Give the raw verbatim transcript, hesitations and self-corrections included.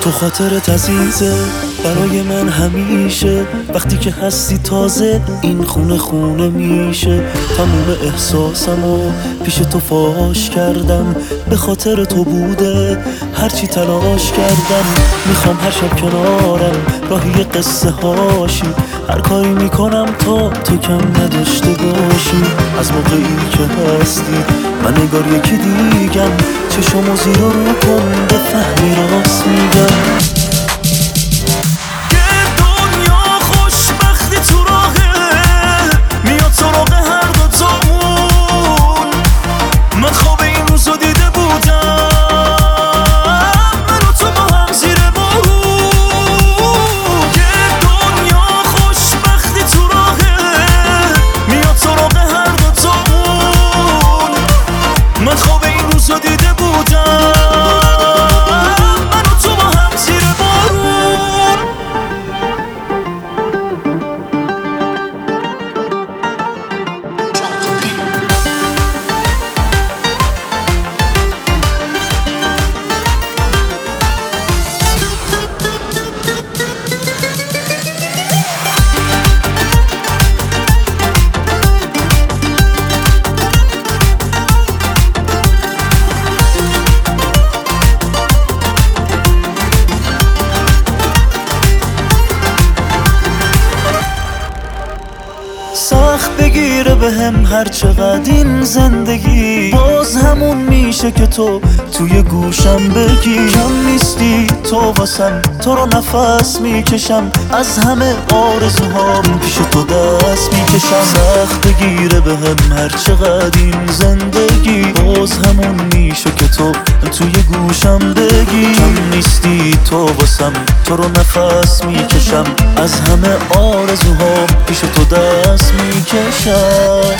تو خاطرت عزیزه برای من همیشه، وقتی که هستی تازه این خونه خونه میشه. تموم احساسمو پیش تو فاش کردم، به خاطر تو بوده هرچی تلاش کردم. میخوام هر شب کنارم راهی قصه هاشی، هر کاری میکنم تا تو کم نداشته باشی. از موقعی که هستی من نگار یکی دیگم، چشمو زیر رو کن بفهمی راست میگم. سخت بگیره به هم هر چقدر این زندگی، باز همون میشه که تو توی گوشم بگی. کم نیستی تو واسم، تو رو نفس میکشم، از همه آرزوهام پیش تو دست میکشم. سخت بگیره به هم هر چقدر این زندگی، باز همون میشه که تو توی گوشم بگی. کم نیستی تو واسم، تو رو نفس میکشم، از همه آرزوهام پیش تو دست میکشم.